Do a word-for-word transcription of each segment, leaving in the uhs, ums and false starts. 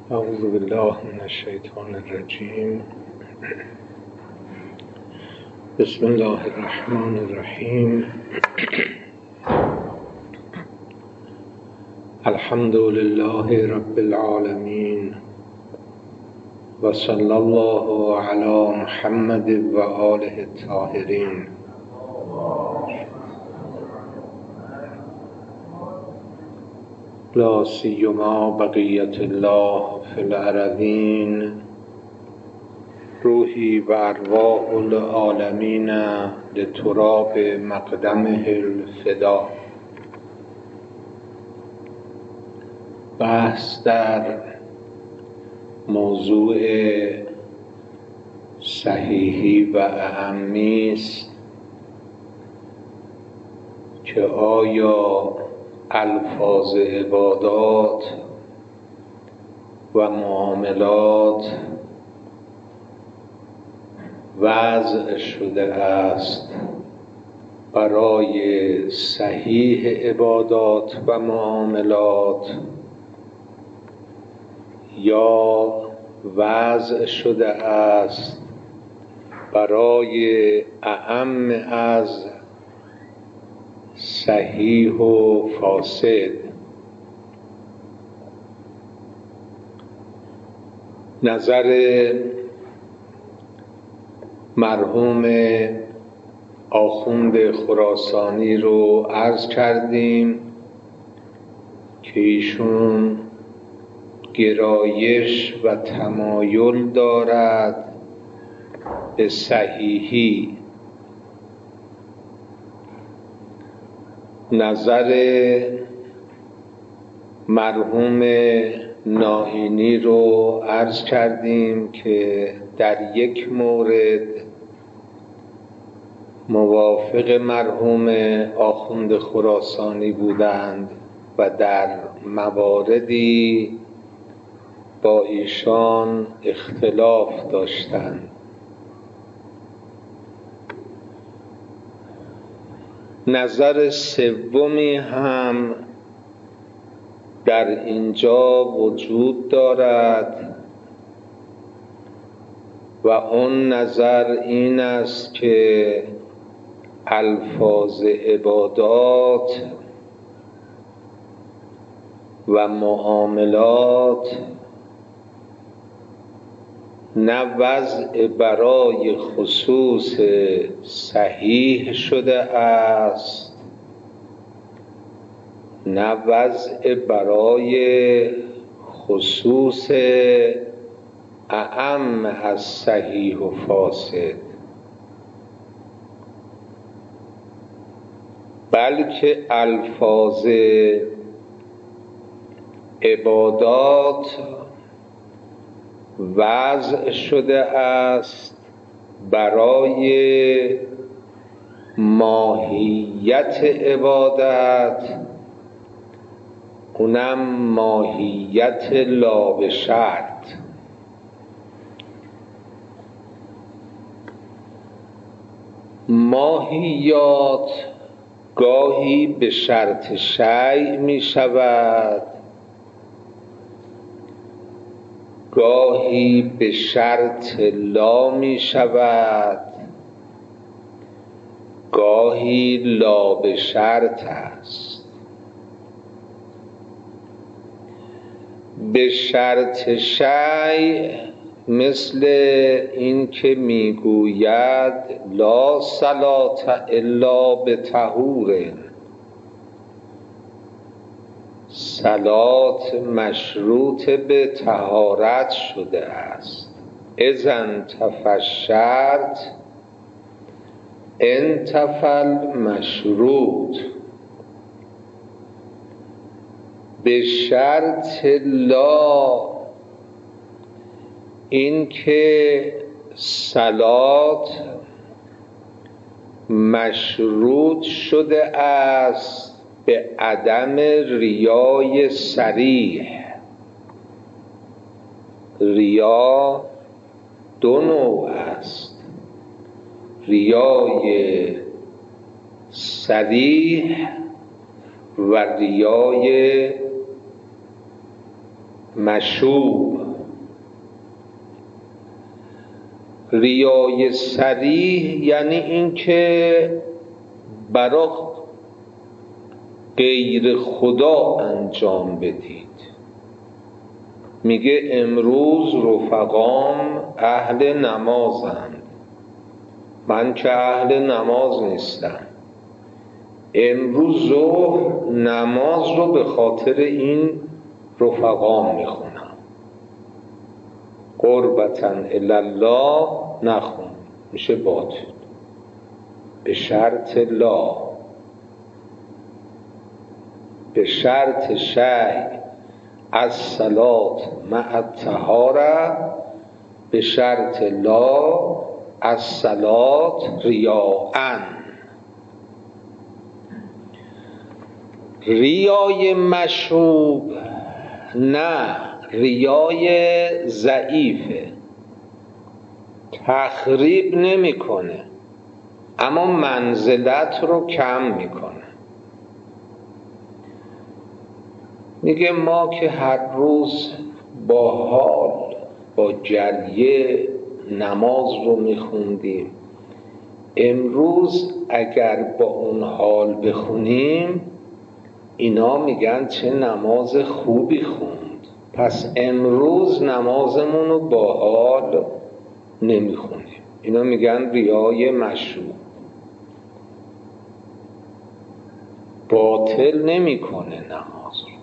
اعوذ بالله من الشیطان الرجیم. بسم الله الرحمن الرحیم. الحمد لله رب العالمین و صلی الله علی محمد و آله الطاهرین. لا سیما بقیت الله فی الارضین روحی و ارواح العالمین لتراب مقدمه الفدا. بحث در موضوع صحیحی و اهمی است که آیا الفاظ عبادات و معاملات وضع شده است برای صحیح عبادات و معاملات یا وضع شده است برای اعم از صحیح و فاسد. نظر مرحوم آخوند خراسانی رو عرض کردیم که ایشون گرایش و تمایل دارد به صحیحی. نظر مرحوم ناینی رو عرض کردیم که در یک مورد موافق مرحوم آخوند خراسانی بودند و در مواردی با ایشان اختلاف داشتند. نظر سومی هم در اینجا وجود دارد و اون نظر این است که الفاظ عبادات و معاملات نه وضع برای خصوص صحیح شده است نه وضع برای خصوص اعم از صحیح و فاسد، بلکه الفاظ عبادات وضع شده است برای ماهیت عبادت، اونم ماهیت لا به شرط. ماهیات گاهی به شرط شیء می شود، گاهی به شرط لا می شود، گاهی لا به شرط است. به شرط شیء مثل این که میگوید لا صلاة الا بطهور، صلات مشروط به طهارت شده است. اذا انتفی الشرط انتفی المشروط. به شرط لا این که صلات مشروط شده است به عدم ریای صریح. ریا دو نوع است، ریای صریح و ریای مشوب. ریای صریح یعنی این که برای غیر خدا انجام بدید. میگه امروز رفقام اهل نمازند، من که اهل نماز نیستم. امروز ظهر نماز رو به خاطر این رفقام میخونم. قربتاً الله نخون، میشه باطل. به شرط لا، به شرط شیء از صلات مع الطهاره، به شرط لا از صلات ریاءً. ریای مشوب نه، ریای ضعیفه، تخریب نمیکنه اما منزلت رو کم میکنه. میگه ما که هر روز با حال با جریه نماز رو میخوندیم، امروز اگر با اون حال بخونیم اینا میگن چه نماز خوبی خوند. پس امروز نمازمون رو با حال نمیخونیم. اینا میگن ریای مشروع. باطل نمیکنه نماز رو،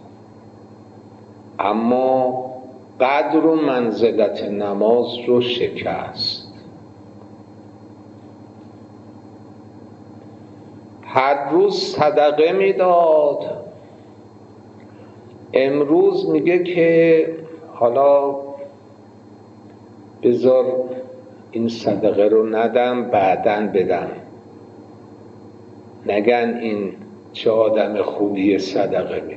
اما قدر و منزلت نماز رو شکست. هر روز صدقه میداد، امروز میگه که حالا بذار این صدقه رو ندم بعداً بدم، نگن این چه آدم خوبی صدقه میده.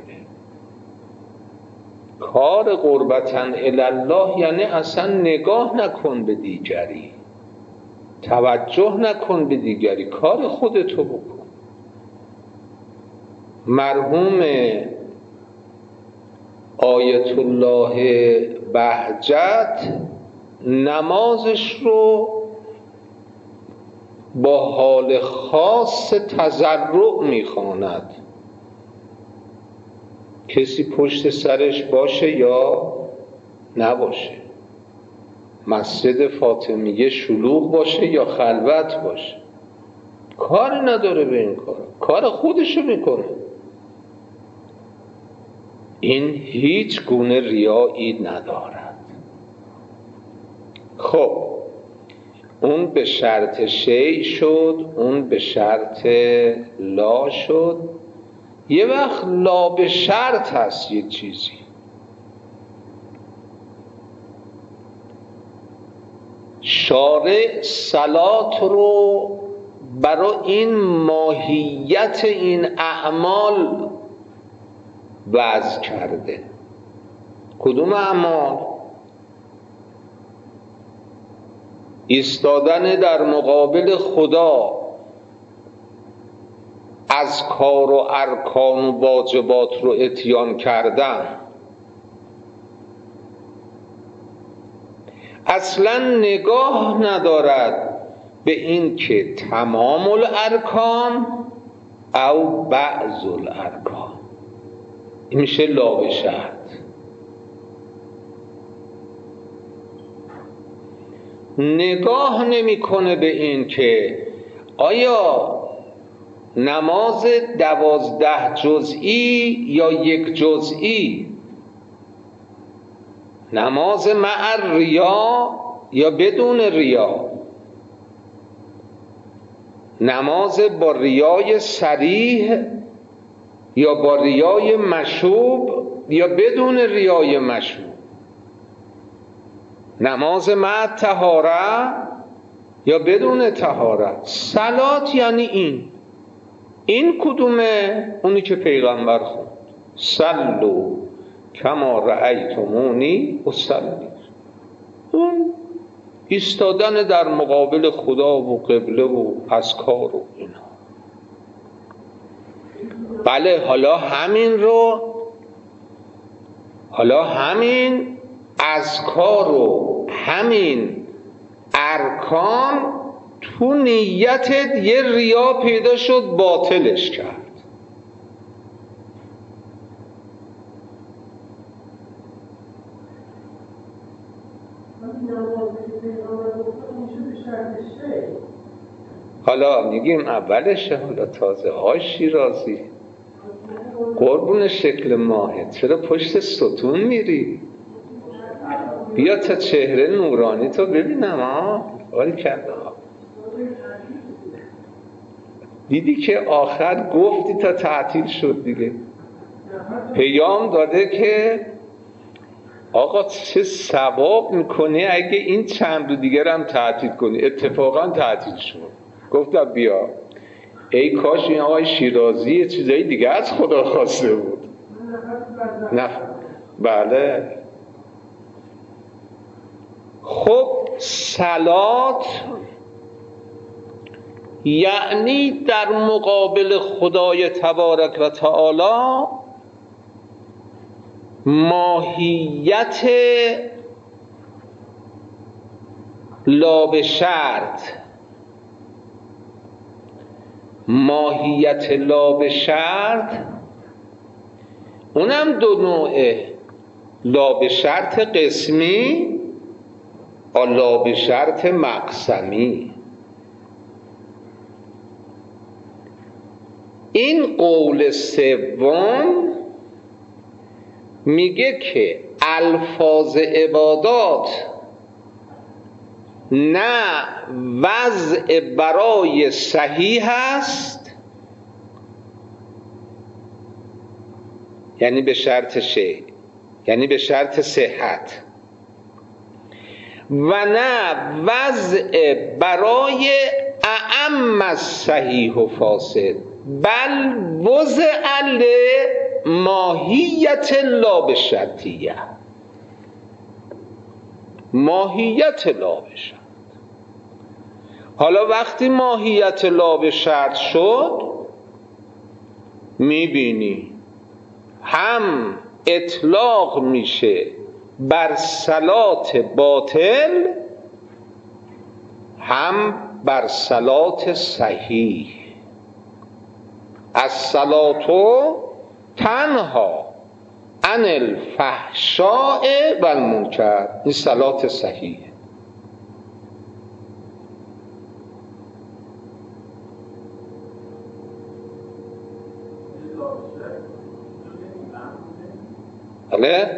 کار قربتاً الله یعنی اصلا نگاه نکن به دیگری، توجه نکن به دیگری، کار خودتو بکن. مرحوم آیت الله بهجت نمازش رو با حال خاص تضرع میخواند. کسی پشت سرش باشه یا نباشه، مسجد فاطمیه شلوغ باشه یا خلوت باشه، کاری نداره به این کار، کار خودشو میکنه. این هیچ گونه ریایی ندارد. خب اون به شرط شیء شد، اون به شرط لا شد. یه وقت لا به شرط هست یه چیزی. شارع صلات رو برای این ماهیت این اعمال وضع کرده. کدوم اعمال؟ ایستادن در مقابل خدا، از کار و ارکان و واجبات رو اتیان کردن. اصلا نگاه ندارد به این که تمام الارکان او بعض الارکان، این میشه لا به شرط. نگاه نمیکنه به این که آیا نماز دوازده جزئی یا یک جزئی، نماز مع ریا یا بدون ریا، نماز با ریای صریح یا با ریای مشوب یا بدون ریای مشوب، نماز مع طهاره یا بدون طهاره. صلات یعنی این این کدومه؟ اونی که پیغمبر خوند، صلوا کما رأیتمونی اصلی. اون ایستادن در مقابل خدا و قبله و اذکار و اینا. بله، حالا همین رو حالا همین اذکار و همین ارکان تو نیتت یه ریا پیدا شد باطلش کرد. حالا میگیم اولشه، حالا تازه های شیرازی قربون شکل ماهه، چرا پشت ستون میری؟ بیا تا چهره نورانی تو ببینم. ها حال کرده ها. دیدی که آخر گفتی تا تعطیل شد دیگه. پیام داده که آقا چه ثواب میکنی اگه این چند رو دیگر هم تعطیل کنی. اتفاقا تعطیل شد. گفتم بیا، ای کاش این آقای شیرازی چیزایی دیگه از خدا خواسته بود. نه بله. خب صلات یعنی در مقابل خدای تبارک و تعالی ماهیت لا به شرط، ماهیت لا به شرط اونم دو نوعه، لا به شرط قسمی و لا به شرط مقسمی. این قول سوم میگه که الفاظ عبادات نه وضع برای صحیح است، یعنی به شرط شیء، یعنی به شرط صحت، و نه وضع برای اعم از صحیح و فاسد، بل وضع ماهیت لا به شرطیه، ماهیت لا به شرط. حالا وقتی ماهیت لا به شرط شد میبینی هم اطلاق میشه بر صلات باطل هم بر صلات صحیح. الصلاتو تنها عن الفحشاء و المنکر، این صلات صحیح. بله؟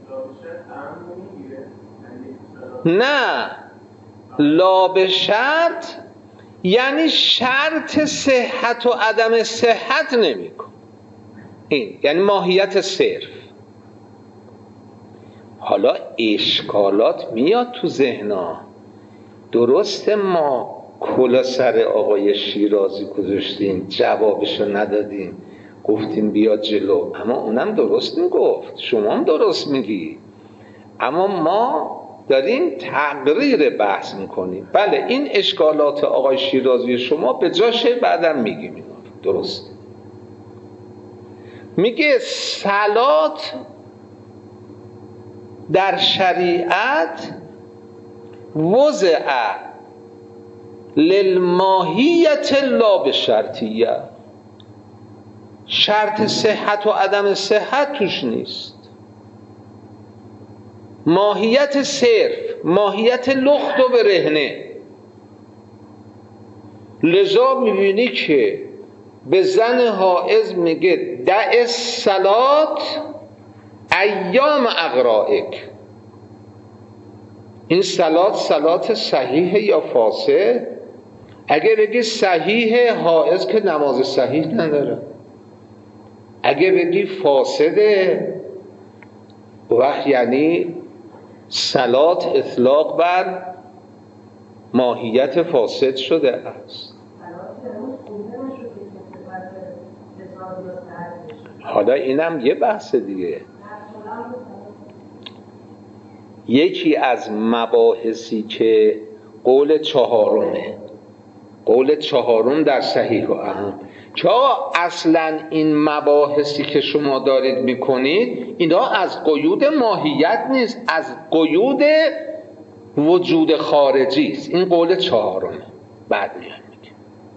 نه، لا به شرط یعنی شرط صحت و عدم صحت نمی کن. این یعنی ماهیت صرف. حالا اشکالات میاد تو ذهنا. درسته ما کلا سر آقای شیرازی گذاشتیم، جوابشو ندادیم، گفتیم بیاد جلو، اما اونم درست میگفت، شما هم درست میگی، اما ما داریم تقریر بحث میکنیم. بله این اشکالات آقای شیرازی شما به جاشه، بعدم میگیم اینا درست. میگه صلات در شریعت وضع للماهیت لا به شرطیه، شرط صحت و عدم صحت توش نیست، ماهیت صرف، ماهیت لخت و برهنه. لذا میبینی که به زن حائض میگه دع الصلات ایام اغرائک. این صلات صلات صحیح یا فاسد؟ اگه بگی صحیح، حائض که نماز صحیح نداره. اگه بگی فاسده، وقت یعنی صلات اطلاق بر ماهیت فاسد شده است. حالا اینم یه بحث دیگه. یکی از مباحثی که قول چهارمه، قول چهارم در صحیح و اهم، که آقا اصلا این مباحثی که شما دارید میکنید اینا از قیود ماهیت نیست، از قیود وجود خارجی است. این قول چهارمه. بعد میاد میگه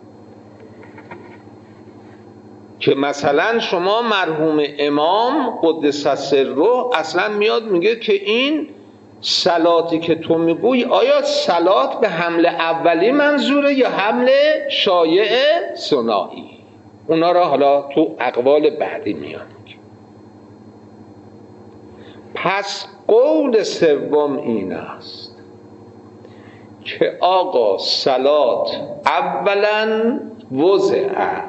که مثلا شما مرحوم امام قدس سره اصلا میاد میگه که این صلاتی که تو میگوی آیا صلات به حمل اولی منظوره یا حمل شایع ثنایی؟ اونا را حالا تو اقوال بعدی میاد. پس قول سوم این است که آقا صلات اولا وضع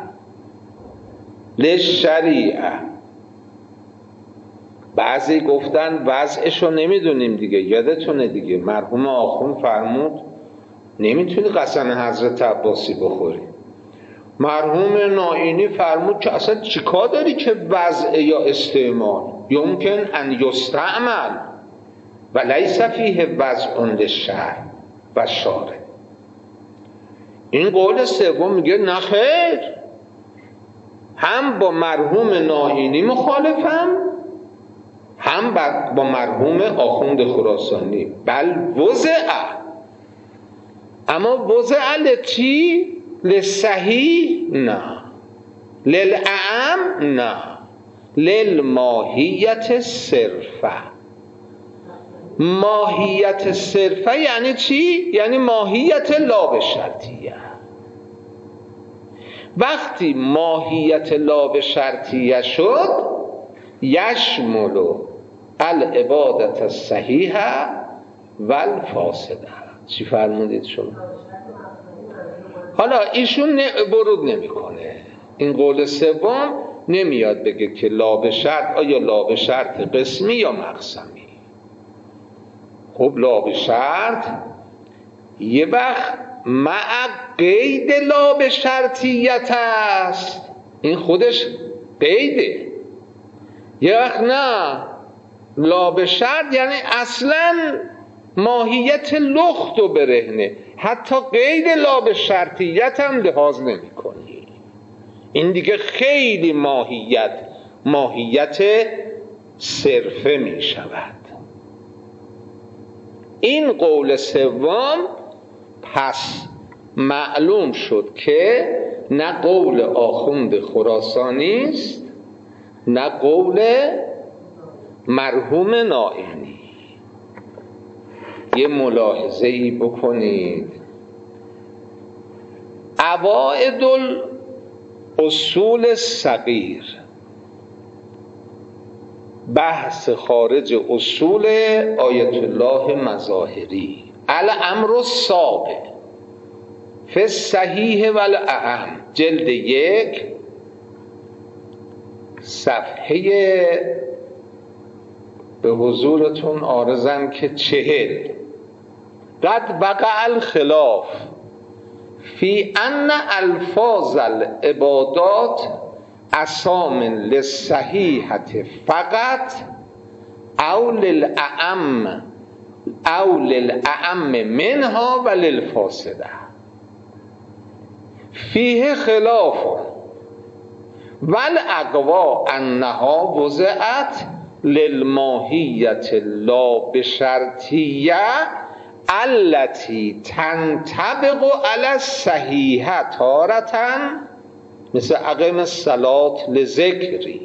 للشریعه. بعضی گفتن وضعشو نمیدونیم دیگه، یادتونه دیگه مرحوم آخوند فرمود نمیتونی قسم حضرت عباسی بخوری. مرحوم نائینی فرمود که اصلا چیکار داری که وضع یا استعمال یمکن ان یستعمل و لیس فیه وضع للشرع و شارع. این قول سوم میگه نه خیر، هم با مرحوم نائینی مخالفم هم با مرحوم آخوند خراسانی. بل وضع، اما وضع لچی؟ لصحیح نه، للعام نه، للماهیت صرفه. ماهیت صرفه یعنی چی؟ یعنی ماهیت لا به شرطیه. وقتی ماهیت لا به شرطیه شد یشمل العبادت الصحیحه و الفاسده. چی فرمودید شما؟ حالا ایشون برود نمیکنه. این قول سوم نمیاد بگه که لا به شرط آیا لا به شرط قسمی یا مقسمی. خب لا به شرط یه وقت مع قید لا به شرطیت است، این خودش قیده. یه وقت نه، لا به شرط یعنی اصلا ماهیت لخت و برهنه، حتی قید لا به شرطیت هم لحاظ نمی کنی. این دیگه خیلی ماهیت ماهیت صرفه می شود. این قول سوم پس معلوم شد که نه قول آخوند خراسانی است نه قول مرحوم نائینی. یه ملاحظه ای بکنید. عوائد الاصول الصغیر، بحث خارج اصول آیت الله مظاهری، الامر السابع فی الصحیح و الاعم، جلد یک صفحه به حضورتون عارضم که چهل. قد وقع الخلاف فی ان الفاظ العبادات اسام للصحیحة فقط او للأعم او للأعم منها و للفاسده. فیه خلاف والاقوا انها وضعت للماهیت لا بشرطیه التي تنطبق على الصحیحه تارة، مثل اقیم الصلاة لذکری.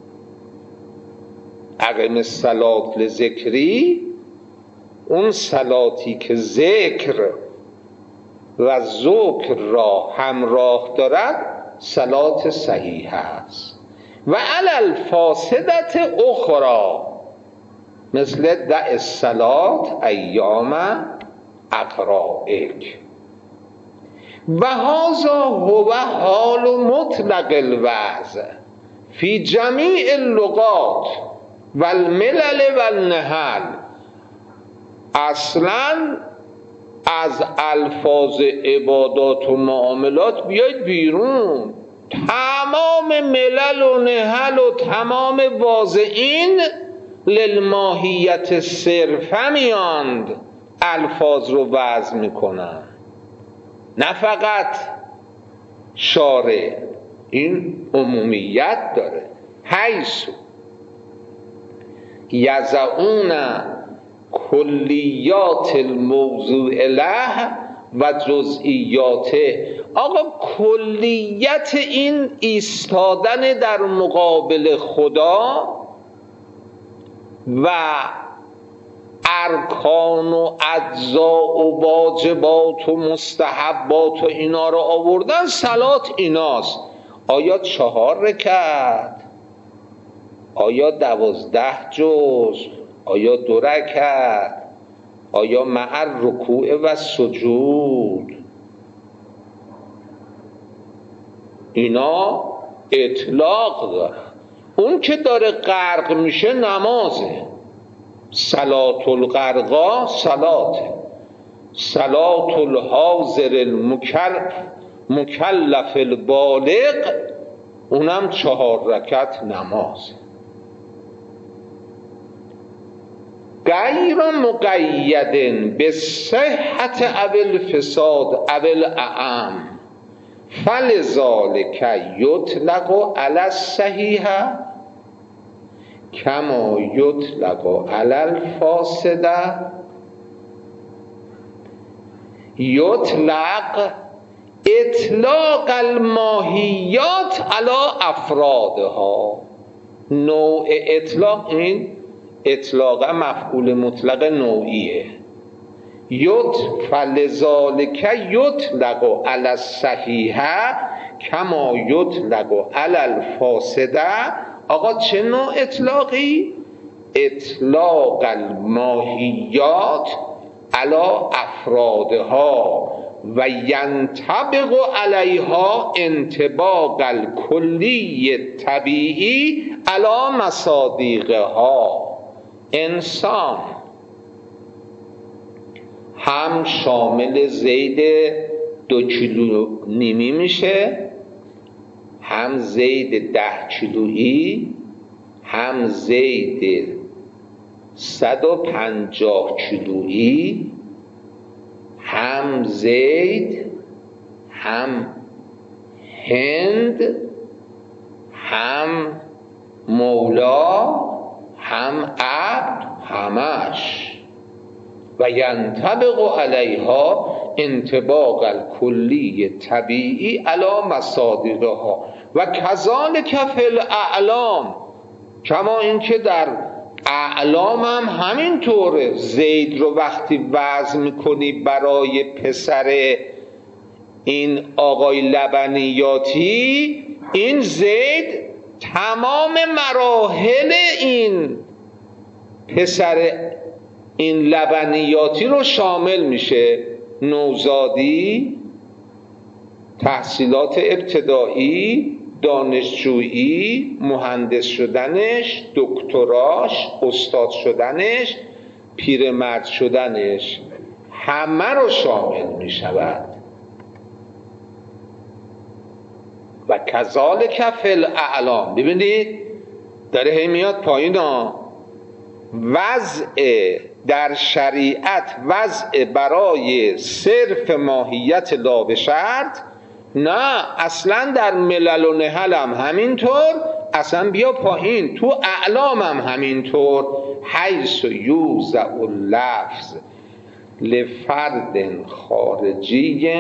اقیم الصلاة لذکری اون صلاتی که ذکر و ذکر را همراه دارد صلات صحیح است. و علی الفاسدت اخرى مثل دع الصلاة ایام اقرائک. و هذا هو حال مطلق الوضع فی جمیع اللغات و الملل و النحل. اصلا از الفاظ عبادات و معاملات بیاید بیرون. تمام ملل و نحل و تمام واضعین للماهیت صرفه میاند الفاظ رو وضع میکنن، نه فقط شارع. این عمومیت داره. حیثو یضعون کلیات الموضوع له و جزئیاته. آقا کلیت این ایستادن در مقابل خدا و ارکان و اجزا و واجبات و مستحبات و اینا رو آوردن، صلات ایناست. آیا چهار رکعت؟ آیا دوازده جز؟ آیا دو رکعت؟ آیا مع رکوع و سجود؟ اینا اطلاق داره. اون که داره غرق میشه نمازه. صلات الغرقا صلاته، صلات الحاضر المکلف مکلف البالغ اونم چهار رکعت نمازه. غیر مقید به صحت او الفساد او الاعم فلذالک یطلق علی الصحیح کما یطلق علی الفاسد. یطلق اطلاق الماهیات علی افرادها. نوع اطلاق این اطلاق مفعول مطلق نوعیه. یط فلذالک یطلق علی الصحیح کما یطلق علی الفاسد. آقا چه نوع اطلاقی؟ اطلاق الماهیات علی افرادها و ینطبق علیها انطباق الکلی طبیعی علی مصادیقها. انسان هم شامل زید دو کیلو نیمی میشه، هم زید ده کیلویی، هم زید صد و پنجاه کیلویی، هم زید، هم هند، هم مولا، هم عبد، همش. و ینطبق علیها انطباق الکلی طبیعی علی مصادیقها و کذالک فی الاعلام. کما اینکه در اعلام هم همین طوره. زید رو وقتی وزن میکنی برای پسر این آقای لبنیاتی، این زید تمام مراحل این پسر این لبنیاتی رو شامل میشه. نوزادی، تحصیلات ابتدایی، دانشجویی، مهندس شدنش، دکتراش، استاد شدنش، پیرمرد شدنش، همه رو شامل می شود. و کذالک فی الاعلام. ببینید داره هی میاد پایین ها. وضع در شریعت وضع برای صرف ماهیت لا به شرط، نه اصلا در ملل و نهل هم همینطور، اصلا بیا پایین تو اعلام هم همینطور. حیث یوزع اللفظ لفرد خارجی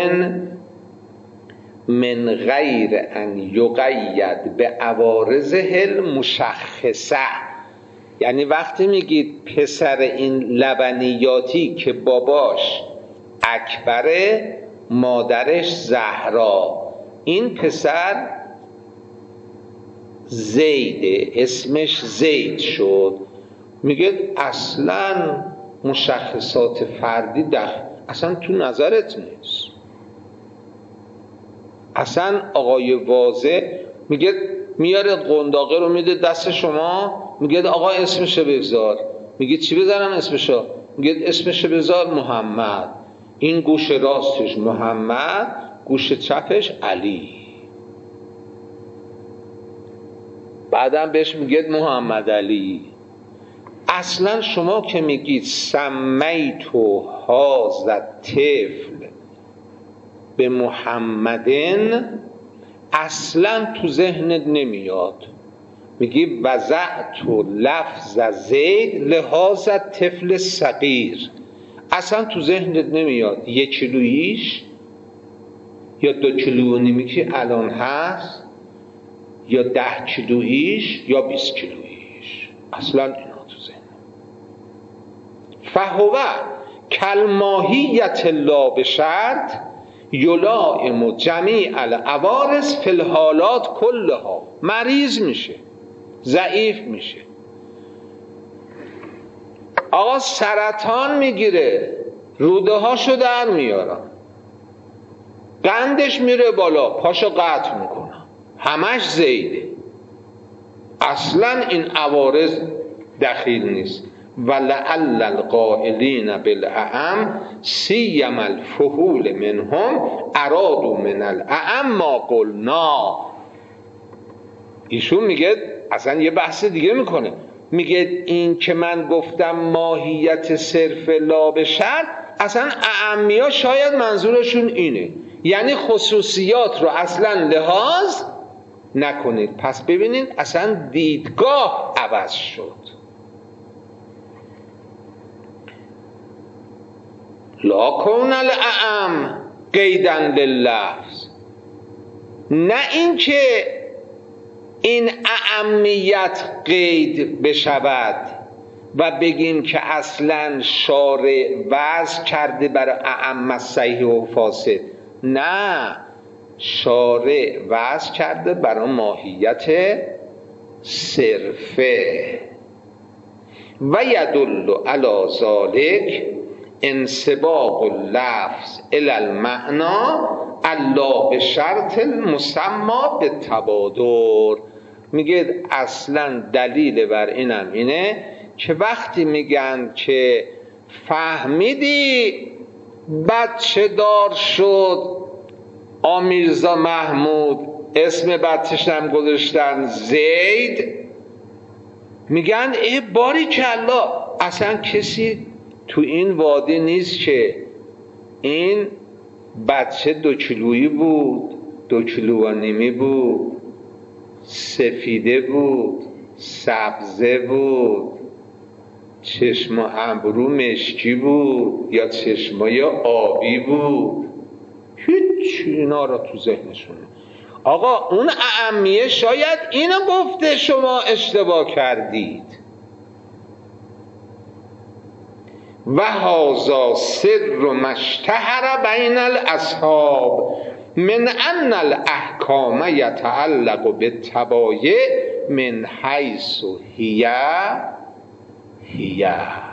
من غیر ان یقید به عوارضه المشخصه. یعنی وقتی میگید پسر این لبنیاتی که باباش اکبره، مادرش زهرا، این پسر زیده، اسمش زید شد، میگه اصلا مشخصات فردی دخل اصلا تو نظرت نیست. اصلا آقای واضح میگه میاره قنداقه رو میده دست شما، میگه آقا اسمشو بذار. میگه چی بذارم اسمشو؟ میگه اسمشو بذار محمد. این گوش راستش محمد، گوش چپش علی. بعدم بهش میگه محمد علی. اصلا شما که میگید سمیتو هذا طفل به محمدن، اصلا تو ذهنت نمیاد. میگی وضعت لفظ زید لحاظ طفل صغیر، اصلا تو ذهنت نمیاد یک کیلویش یا دو کیلو و نیمی که الان هست یا ده کیلویش یا بیست کیلویش، اصلا اینا تو ذهن. فهو کالماهیت لا بشرط یلائم جمیع العوارض فی الحالات کلها. مریض میشه، ضعیف میشه، آقا سرطان میگیره، روده هاشو در میارن، قندش میره بالا، پاشو قطع میکنن، همش زیده، اصلا این عوارض دخیل نیست. ولعل القائلین بالاعم سیم الفحول منهم ارادوا من الاعم ما قلنا. ایشون میگه اصلا یه بحث دیگه میکنه، میگه این که من گفتم ماهیت صرف لا به شرط، اصلا اعمیا شاید منظورشون اینه، یعنی خصوصیات رو اصلا لحاظ نکنید. پس ببینید اصلا دیدگاه عوض شد. لا کون الاعم قیدا لللفظ، نه این که این اعمیت قید بشود و بگیم که اصلا شارع وضع کرده برای اعم صحیح و فاسد، نه، شارع وضع کرده برای ماهیت صرفه. و یدل علی ذلک انسباق اللفظ الی المعنی الا به شرط المسمى به تبادر. میگه اصلا دلیل بر اینم اینه که وقتی میگن که فهمیدی بچه دار شد آمیرزا محمود، اسم بچه‌ش هم گذاشتن زید، میگن ای باریکالله، اصلا کسی تو این وادی نیست که این بچه دو کیلویی بود، دو کیلو و نیمی بود، سفیده بود، سبزه بود، چشم و ابرو مشکی بود یا چشمای آبی بود، هیچ اینا را تو ذهنشونه. آقا اون اعمیه شاید اینو گفته، شما اشتباه کردید. و هذا سر مشتهر بین الاصحاب من ان الاحکام یتعلق بالتبایع من حیث هی هی.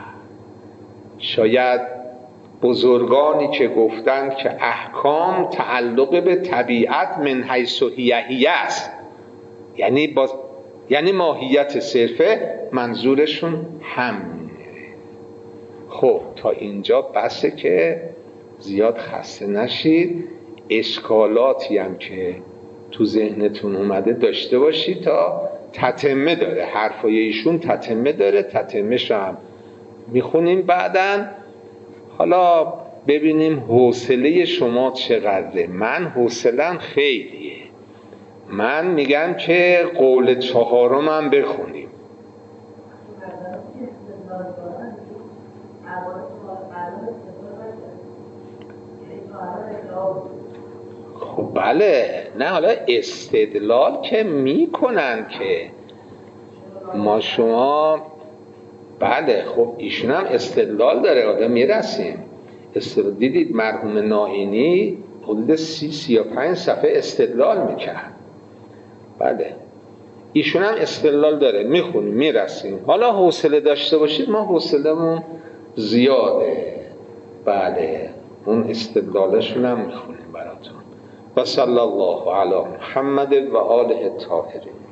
شاید بزرگانی که گفتند که احکام تعلق به طبیعت من حیث هی هی است، یعنی باز یعنی ماهیت صرفه، منظورشون همینه. خب تا اینجا بسه که زیاد خسته نشید، اشکالاتی هم که تو ذهنتون اومده داشته باشید تا تتمه داره، حرفای ایشون تتمه داره، تتمه‌ش هم میخونیم بعداً. حالا ببینیم حوصله شما چقدره. من حوصله‌ام خیلیه، من میگم که قول چهارم هم بخونیم. خب بله، نه حالا استدلال که میکنن که ما شما، بله خب ایشون هم استدلال داره، آدم میرسیم. استدلال دیدید مرحوم نائینی حدود سی سی یا پنج صفحه استدلال میکرد. بله ایشون هم استدلال داره، میخونیم میرسیم. حالا حوصله داشته باشید، ما حوصله‌مون زیاده. بله اون استدلالشون هم میخونیم براتون. و صلی الله علی محمد و آله الطاهرین.